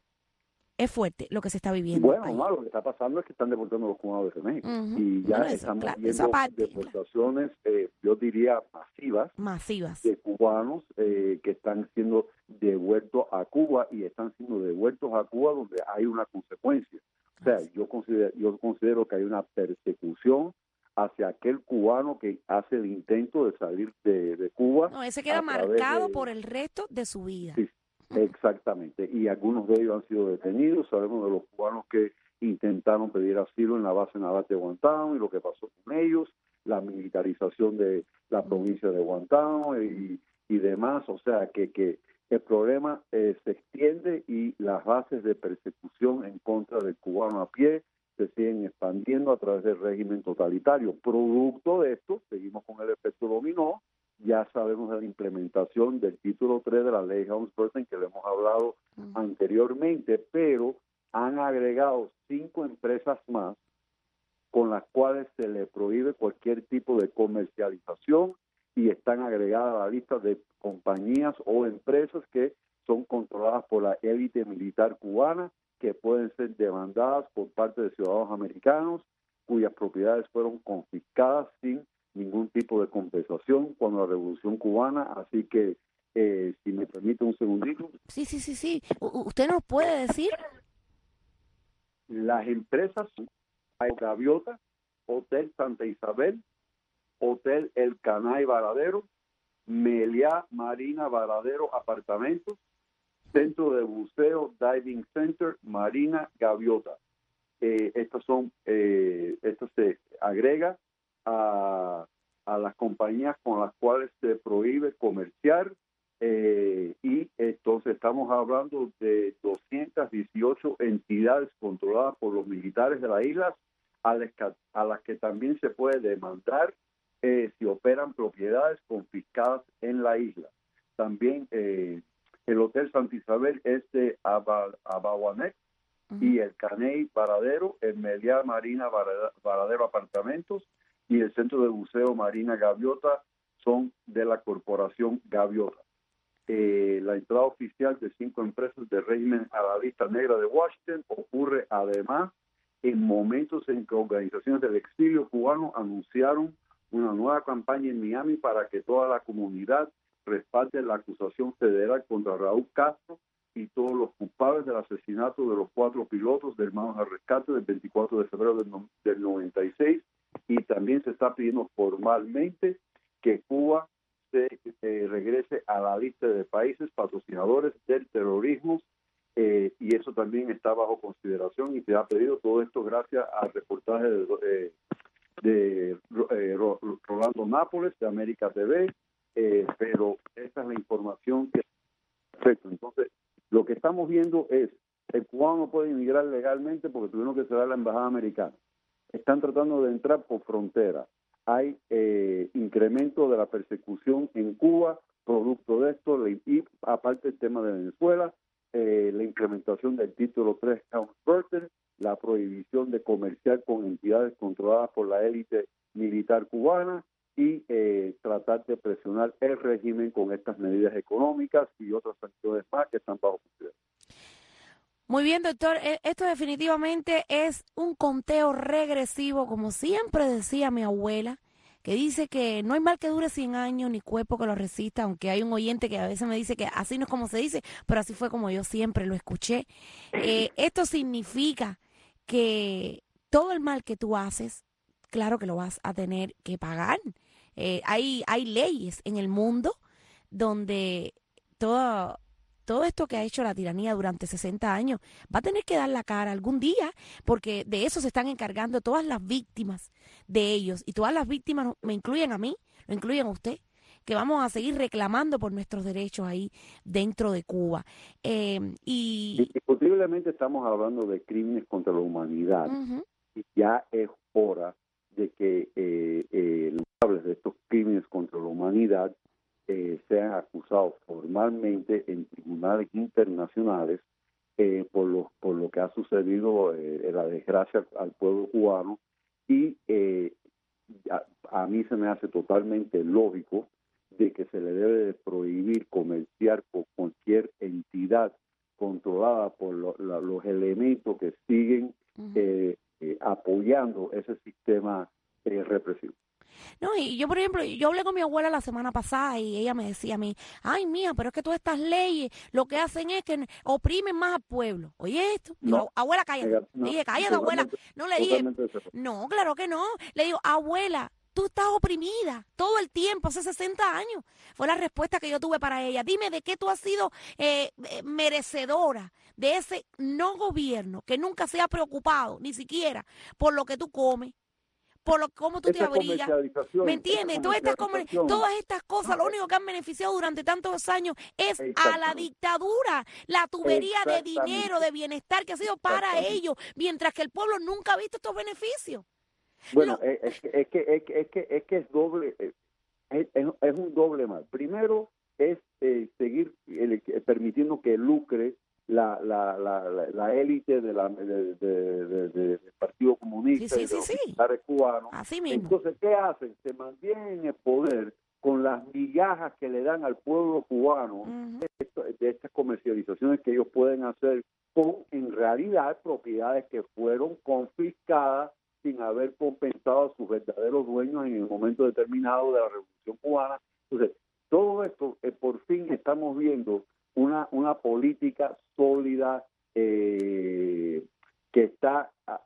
es fuerte lo que se está viviendo. Bueno, ahí. no, lo que está pasando es que están deportando a los cubanos de México. Uh-huh. Y ya Bueno, eso, estamos claro, viendo parte, deportaciones, claro. eh, yo diría masivas, masivas de cubanos eh, que están siendo devueltos a Cuba, y están siendo devueltos a Cuba donde hay una consecuencia. O sea, yo considero, yo considero que hay una persecución hacia aquel cubano que hace el intento de salir de, de Cuba. No, ese queda marcado de, por el resto de su vida. Sí, exactamente, y algunos de ellos han sido detenidos. Sabemos de los cubanos que intentaron pedir asilo en la base naval de Guantánamo y lo que pasó con ellos, la militarización de la provincia de Guantánamo y, y demás. O sea, que, que el problema eh, se extiende y las bases de persecución en contra del cubano a pie se siguen expandiendo a través del régimen totalitario. Producto de esto, seguimos con el efecto dominó, ya sabemos de la implementación del título tres de la ley Helms-Burton, que le hemos hablado uh-huh. anteriormente, pero han agregado cinco empresas más con las cuales se le prohíbe cualquier tipo de comercialización y están agregadas a la lista de compañías o empresas que son controladas por la élite militar cubana, que pueden ser demandadas por parte de ciudadanos americanos cuyas propiedades fueron confiscadas sin ningún tipo de compensación cuando la Revolución Cubana. Así que, eh, si me permite un segundito. Sí, sí, sí, sí. U- ¿Usted nos puede decir? Las empresas hay Gaviota, Hotel Santa Isabel, Hotel El Canay Varadero, Meliá Marina Varadero Apartamentos, Centro de Buceo Diving Center Marina Gaviota. Eh, estos son, eh, esto se agrega a, a las compañías con las cuales se prohíbe comerciar, eh, y entonces estamos hablando de doscientas dieciocho entidades controladas por los militares de las islas, a las que, a las que también se puede demandar eh, si operan propiedades confiscadas en la isla. También eh, el Hotel Santa Isabel es de Abaguanex, uh-huh. y el Caney Varadero, el Meliá Marina Varadero Apartamentos y el Centro de Buceo Marina Gaviota son de la Corporación Gaviota. Eh, la entrada oficial de cinco empresas del régimen a la lista negra de Washington ocurre además en momentos en que organizaciones del exilio cubano anunciaron una nueva campaña en Miami para que toda la comunidad respalde la acusación federal contra Raúl Castro y todos los culpables del asesinato de los cuatro pilotos del Hermanos al Rescate del veinticuatro de febrero del, no, del noventa y seis, y también se está pidiendo formalmente que Cuba se eh, regrese a la lista de países patrocinadores del terrorismo, eh, y eso también está bajo consideración y se ha pedido todo esto gracias al reportaje de, eh, de eh, Rolando Nápoles de América T V, eh, pero esa es la información que perfecto. Entonces, lo que estamos viendo es el cubano no puede inmigrar legalmente porque tuvieron que cerrar la embajada americana. Están tratando de entrar por frontera. Hay eh, incremento de la persecución en Cuba, producto de esto, y aparte el tema de Venezuela, eh, la implementación del título tres Helms-Burton, la prohibición de comerciar con entidades controladas por la élite militar cubana y eh, tratar de presionar el régimen con estas medidas económicas y otras sanciones más que están bajo consideración. Muy bien, doctor. Esto definitivamente es un conteo regresivo, como siempre decía mi abuela, que dice que no hay mal que dure cien años ni cuerpo que lo resista, aunque hay un oyente que a veces me dice que así no es como se dice, pero así fue como yo siempre lo escuché. Eh, esto significa que todo el mal que tú haces, claro que lo vas a tener que pagar. Eh, hay, hay leyes en el mundo donde todo... Todo esto que ha hecho la tiranía durante sesenta años va a tener que dar la cara algún día, porque de eso se están encargando todas las víctimas de ellos. Y todas las víctimas me incluyen a mí, lo incluyen a usted, que vamos a seguir reclamando por nuestros derechos ahí dentro de Cuba. Eh, y Indiscutiblemente estamos hablando de crímenes contra la humanidad. Uh-huh. Y ya es hora de que eh, eh, los responsables de estos crímenes contra la humanidad Eh, sean acusados formalmente en tribunales internacionales eh, por lo por lo que ha sucedido, eh, la desgracia al pueblo cubano, y eh, a, a mí se me hace totalmente lógico de que se le debe de prohibir comerciar con cualquier entidad controlada por lo, la, los elementos que siguen uh-huh. eh, eh, apoyando ese sistema eh, represivo. No, y yo, por ejemplo, yo hablé con mi abuela la semana pasada y ella me decía a mí, ay, mía, pero es que todas estas leyes lo que hacen es que oprimen más al pueblo. Oye esto, no, digo, abuela, cállate. No, le dije, cállate, abuela. No le dije, no, claro que no. Le digo, abuela, tú estás oprimida todo el tiempo, hace sesenta años. Fue la respuesta que yo tuve para ella. Dime de qué tú has sido eh, eh, merecedora de ese no gobierno que nunca se ha preocupado, ni siquiera, por lo que tú comes, por lo cómo tú te Esa abrigas. ¿Me entiendes? Todas estas, todas estas cosas, lo único que han beneficiado durante tantos años es a la dictadura, la tubería de dinero, de bienestar que ha sido para ellos, mientras que el pueblo nunca ha visto estos beneficios. Bueno, lo, es, que, es, que, es, que, es, que, es que es doble, es, es, es un doble mal. Primero es eh, seguir el, permitiendo que lucre la la la la, la élite de la de, de, de, de, del Partido Comunista sí, sí, y de los sí, militares sí. cubanos. Así mismo. Entonces, ¿qué hacen? Se mantienen en el poder con las migajas que le dan al pueblo cubano, uh-huh. de, de estas comercializaciones que ellos pueden hacer con, en realidad, propiedades que fueron confiscadas sin haber compensado a sus verdaderos dueños en el momento determinado de la Revolución Cubana. Entonces, todo esto, eh, por fin estamos viendo una una política sólida eh, que está a,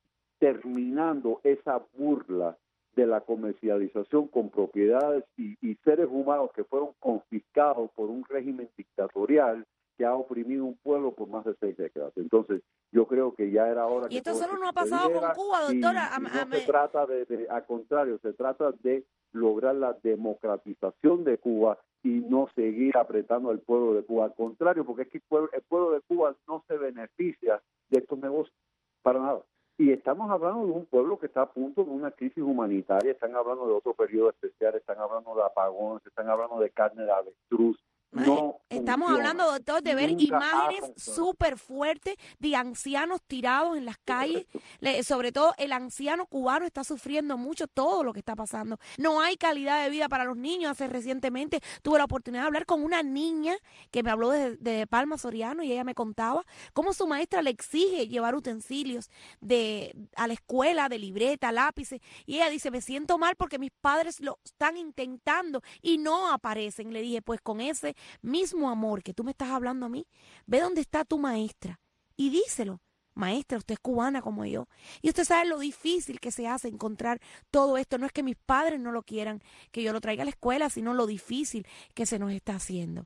terminando esa burla de la comercialización con propiedades y, y seres humanos que fueron confiscados por un régimen dictatorial que ha oprimido un pueblo por más de seis décadas. Entonces, yo creo que ya era hora y que esto solo no ha pasado con Cuba, doctora. Y, y no a, a, se trata de, de, al contrario, se trata de lograr la democratización de Cuba y no seguir apretando al pueblo de Cuba. Al contrario, porque es que el pueblo, el pueblo de Cuba no se beneficia de estos negocios para nada. Y estamos hablando de un pueblo que está a punto de una crisis humanitaria, están hablando de otro periodo especial, están hablando de apagones, están hablando de carne de avestruz. No Estamos funciona. hablando, doctor, de ver Nunca imágenes súper fuertes de ancianos tirados en las calles. Le, sobre todo el anciano cubano está sufriendo mucho todo lo que está pasando. No hay calidad de vida para los niños. Hace recientemente tuve la oportunidad de hablar con una niña que me habló de, de Palma Soriano y ella me contaba cómo su maestra le exige llevar utensilios de a la escuela, de libreta, lápices. Y ella dice, me siento mal porque mis padres lo están intentando y no aparecen. Le dije, pues con ese mismo amor que tú me estás hablando a mí, ve dónde está tu maestra y díselo. Maestra, usted es cubana como yo. Y usted sabe lo difícil que se hace encontrar todo esto. No es que mis padres no lo quieran, que yo lo traiga a la escuela, sino lo difícil que se nos está haciendo.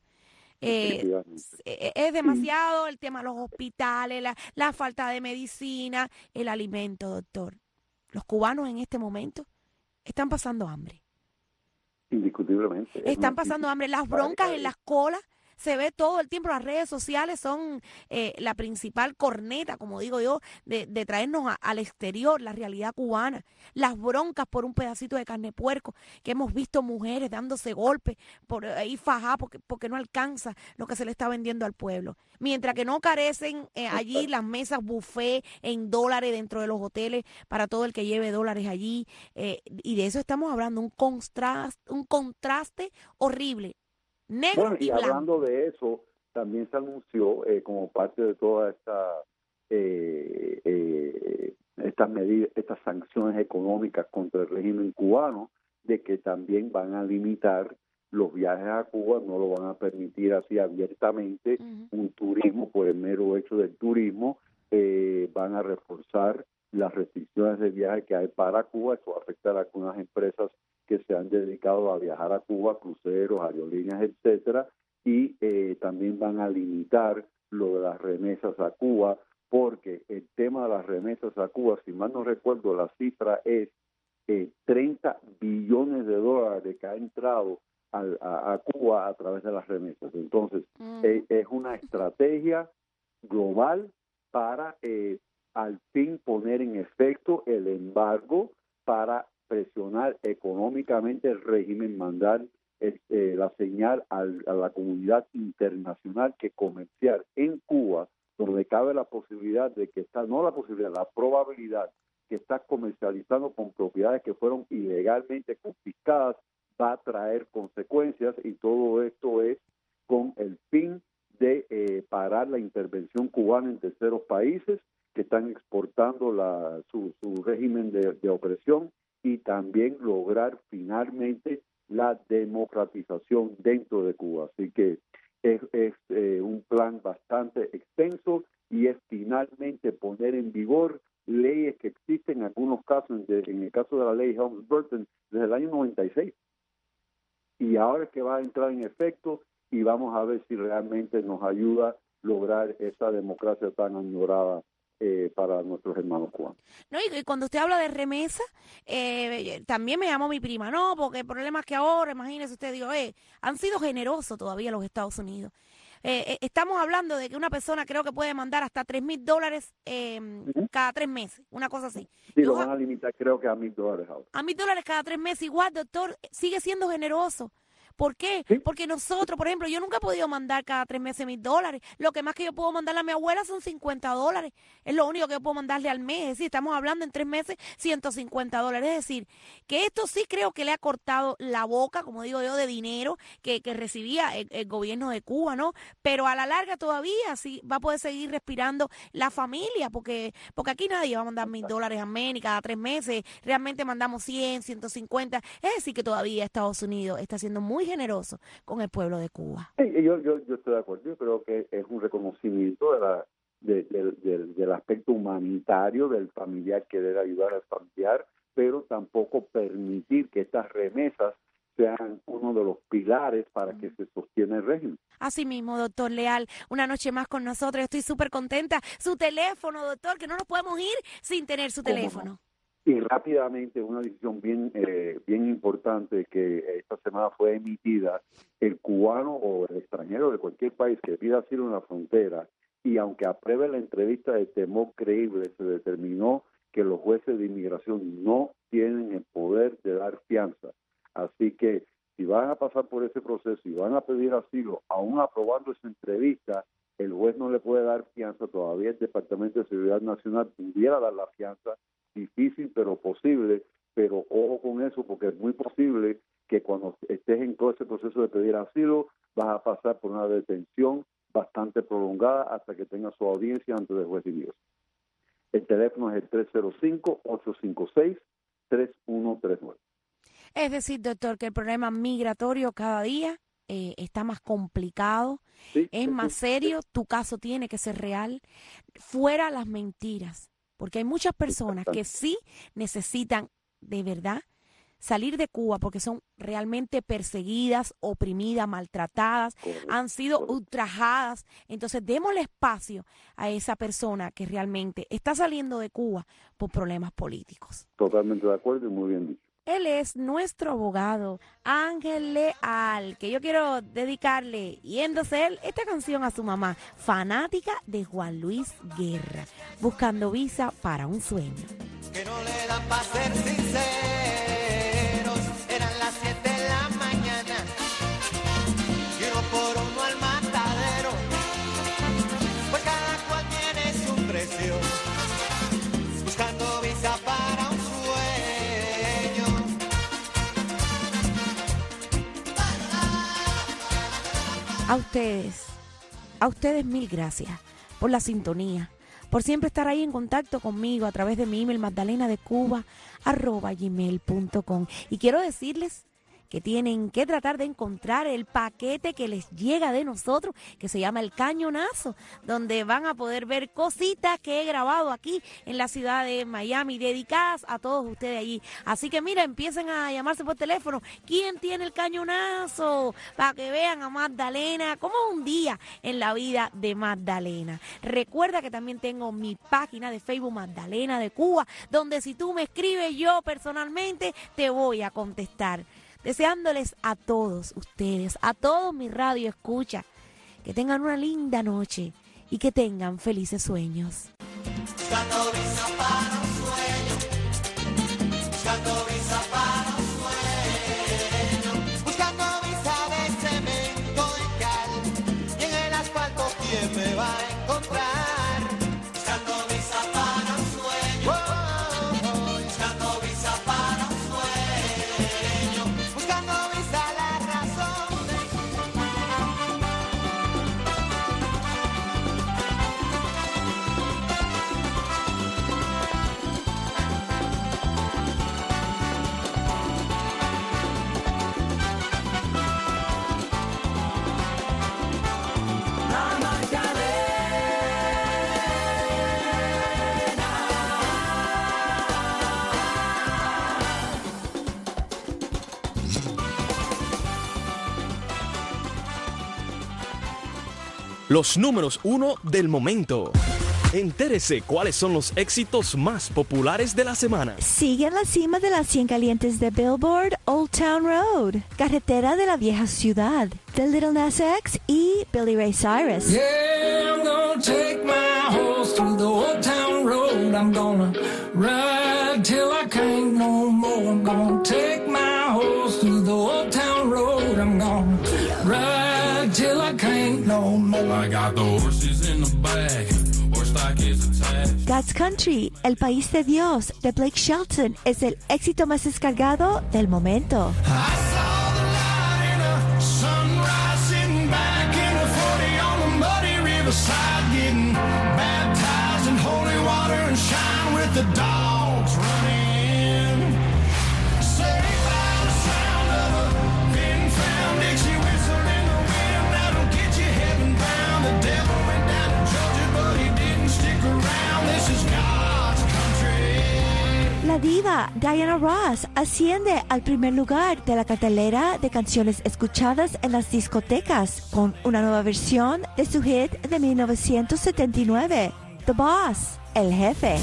Eh, es demasiado el tema de los hospitales, la, la falta de medicina, el alimento, doctor. Los cubanos en este momento están pasando hambre. Indiscutiblemente. Están pasando hambre. Las broncas en las colas se ve todo el tiempo. Las redes sociales son eh, la principal corneta, como digo yo, de, de traernos a, al exterior la realidad cubana. Las broncas por un pedacito de carne de puerco, que hemos visto mujeres dándose golpes por ahí fajar porque, porque no alcanza lo que se le está vendiendo al pueblo. Mientras que no carecen eh, allí las mesas buffet en dólares dentro de los hoteles para todo el que lleve dólares allí. Eh, y de eso estamos hablando, un contraste, un contraste horrible. Negro bueno, y, y hablando de eso, también se anunció eh, como parte de toda esta eh, eh, estas medidas, estas sanciones económicas contra el régimen cubano, de que también van a limitar los viajes a Cuba, no lo van a permitir así abiertamente, uh-huh. un turismo por el mero hecho del turismo, eh, van a reforzar las restricciones de viaje que hay para Cuba. Eso va a afectar a algunas empresas que se han dedicado a viajar a Cuba, cruceros, aerolíneas, etcétera, y eh, también van a limitar lo de las remesas a Cuba, porque el tema de las remesas a Cuba, si mal no recuerdo, la cifra es eh, treinta billones de dólares que ha entrado a, a, a Cuba a través de las remesas. Entonces, mm. eh, es una estrategia global para eh, al fin poner en efecto el embargo para presionar económicamente el régimen, mandar eh, la señal al, a la comunidad internacional que comerciar en Cuba, donde cabe la posibilidad de que está, no la posibilidad, la probabilidad que está comercializando con propiedades que fueron ilegalmente confiscadas, va a traer consecuencias, y todo esto es con el fin de eh, parar la intervención cubana en terceros países que están exportando la, su, su régimen de, de opresión, y también lograr finalmente la democratización dentro de Cuba. Así que es, es eh, un plan bastante extenso y es finalmente poner en vigor leyes que existen en algunos casos, en, en el caso de la ley Helms-Burton, desde el año noventa y seis. Y ahora es que va a entrar en efecto y vamos a ver si realmente nos ayuda a lograr esa democracia tan añorada eh, para nuestros hermanos cubanos. No, y, y cuando usted habla de remesa, eh, también me llamó mi prima, no, porque el problema es que ahora, imagínese usted, digo, eh, han sido generosos todavía los Estados Unidos. Eh, eh, estamos hablando de que una persona creo que puede mandar hasta tres mil dólares eh, uh-huh. cada tres meses, una cosa así. Sí, lo van a limitar creo que a mil dólares ahora. A mil dólares cada tres meses, igual, doctor, sigue siendo generoso. ¿Por qué? ¿Sí? Porque nosotros, por ejemplo, yo nunca he podido mandar cada tres meses mil dólares. Lo que más que yo puedo mandarle a mi abuela son cincuenta dólares. Es lo único que yo puedo mandarle al mes. Es decir, estamos hablando en tres meses ciento cincuenta dólares. Es decir, que esto sí creo que le ha cortado la boca, como digo yo, de dinero que, que recibía el, el gobierno de Cuba, ¿no? Pero a la larga todavía sí va a poder seguir respirando la familia, porque porque aquí nadie va a mandar mil dólares al mes ni cada tres meses. Realmente mandamos cien, ciento cincuenta. Es decir, que todavía Estados Unidos está siendo muy generoso con el pueblo de Cuba. Sí, yo, yo, yo estoy de acuerdo. Yo creo que es un reconocimiento de la, de, de, de, del aspecto humanitario del familiar que debe ayudar al familiar, pero tampoco permitir que estas remesas sean uno de los pilares para que se sostiene el régimen. Así mismo, doctor Leal, una noche más con nosotros. Estoy súper contenta. Su teléfono, doctor, que no nos podemos ir sin tener su teléfono. No? Y rápidamente, una decisión bien eh, bien importante que esta semana fue emitida, el cubano o el extranjero de cualquier país que pida asilo en la frontera, y aunque apruebe la entrevista de temor creíble, se determinó que los jueces de inmigración no tienen el poder de dar fianza. Así que si van a pasar por ese proceso y van a pedir asilo, aún aprobando esa entrevista, el juez no le puede dar fianza. Todavía el Departamento de Seguridad Nacional pudiera dar la fianza. Difícil, pero posible, pero ojo con eso, porque es muy posible que cuando estés en todo ese proceso de pedir asilo, vas a pasar por una detención bastante prolongada hasta que tengas su audiencia ante el juez de inmigración. El teléfono es el tres cero cinco, ocho cinco seis, tres uno tres nueve. Es decir, doctor, que el problema migratorio cada día eh, está más complicado, sí, es sí, más sí, serio, sí. Tu caso tiene que ser real, fuera las mentiras. Porque hay muchas personas que sí necesitan de verdad salir de Cuba porque son realmente perseguidas, oprimidas, maltratadas, correcto, han sido correcto. ultrajadas. Entonces, démosle espacio a esa persona que realmente está saliendo de Cuba por problemas políticos. Totalmente de acuerdo y muy bien dicho. Él es nuestro abogado, Ángel Leal, que yo quiero dedicarle, yéndose él, esta canción a su mamá, fanática de Juan Luis Guerra, buscando visa para un sueño. Que no le dan para ser sinceros, eran las siete de la mañana, y uno por uno al matadero, pues cada cual tiene su precio, buscando visa para un sueño. A ustedes, a ustedes mil gracias por la sintonía, por siempre estar ahí en contacto conmigo a través de mi email magdalenadecuba arroba gmail punto com. Y quiero decirles que tienen que tratar de encontrar el paquete que les llega de nosotros, que se llama El Cañonazo, donde van a poder ver cositas que he grabado aquí en la ciudad de Miami, dedicadas a todos ustedes allí. Así que mira, empiecen a llamarse por teléfono. ¿Quién tiene el cañonazo? Para que vean a Magdalena, como un día en la vida de Magdalena. Recuerda que también tengo mi página de Facebook, Magdalena de Cuba, donde si tú me escribes, yo personalmente te voy a contestar. Deseándoles a todos ustedes, a todos mis radio escucha, que tengan una linda noche y que tengan felices sueños. Buscando visa para un sueño, buscando visa para un sueño, buscando visa de cemento de cal, y en el asfalto quién me va a encontrar. Buscando visa para un sueño, oh, oh, oh, buscando visa para un sueño, buscando visa la razón. los números uno del momento. Entérese cuáles son los éxitos más populares de la semana. Sigue en la cima de las cien calientes de Billboard, Old Town Road, Carretera de la Vieja Ciudad, de Little Nas X y Billy Ray Cyrus. Yeah, I'm gonna take my horse through the Old Town Road. I'm gonna ride till I can't no more. I'm gonna take my horse through the Old Town Road. I'm gonna ride till I can't no more. I got the horses in the back. God's Country, El País de Dios, de Blake Shelton, es el éxito más descargado del momento. La diva Diana Ross asciende al primer lugar de la cartelera de canciones escuchadas en las discotecas con una nueva versión de su hit de mil novecientos setenta y nueve, The Boss, El Jefe.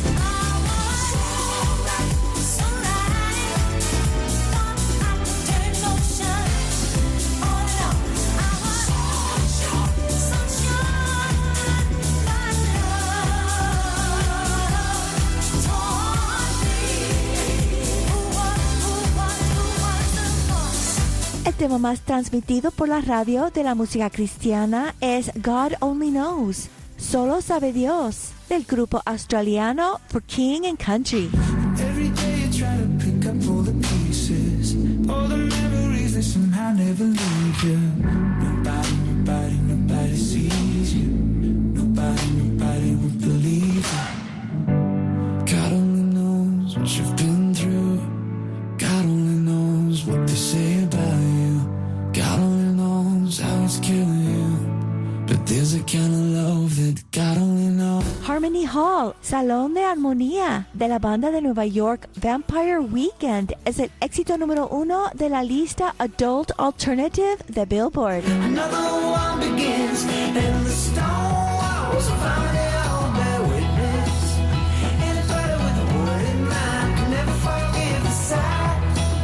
El tema más transmitido por la radio de la música cristiana es God Only Knows, Solo Sabe Dios, del grupo australiano For King and Country. Every day you try to pick up all the pieces, all the memories that somehow never leave you. Nobody, nobody, nobody sees you. Nobody, nobody would believe you. God only knows what you've been through. God only knows what they say about you. God only knows how it's killing you. But there's a kind of love that God only knows. Harmony Hall, Salón de Armonía, de la banda de Nueva York Vampire Weekend, es el éxito número uno de la lista Adult Alternative de Billboard. Another one begins, and the stone walls of harmony all bear witness. And a fighter with a word in mind can never forgive the sight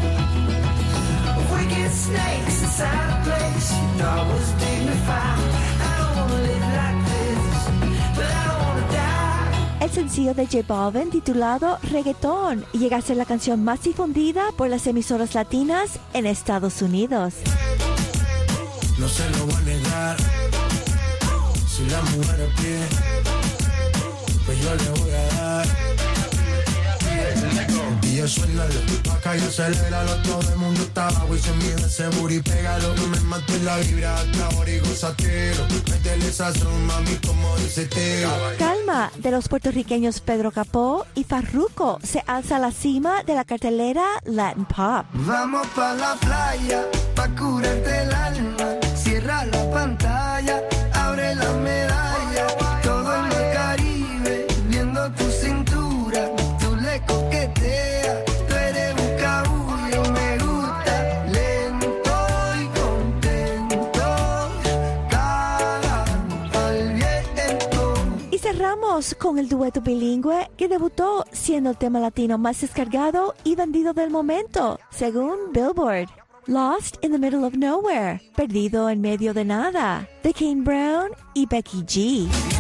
of wicked snakes inside a place you thought was dignified. I don't wanna live like this, but I don't wanna die. El sencillo de J Balvin titulado Reggaetón llega a ser la canción más difundida por las emisoras latinas en Estados Unidos. No se lo voy a negar, si la mujer a pie, pues yo le voy a dar. Y yo suéltalo, acá yo aceléralo, todo el mundo está abajo y se mide ese booty, pégalo. No me mato en la vibra, hasta ahora y gozatelo. Métele sazón, mami, como dice Teo. Calma, de los puertorriqueños Pedro Capó y Farruko, se alza a la cima de la cartelera Latin Pop. Vamos pa' la playa, pa' curarte el alma. Cierra la pantalla, abre la medalla. Todo en el Caribe, viendo tu cintura. Tú le coqueteas, tú eres un cabullo. Me gusta lento y contento. Caga al viento. Y cerramos con el dueto bilingüe que debutó siendo el tema latino más descargado y vendido del momento, según Billboard. Lost in the Middle of Nowhere, Perdido en Medio de Nada, de Kane Brown y Becky G.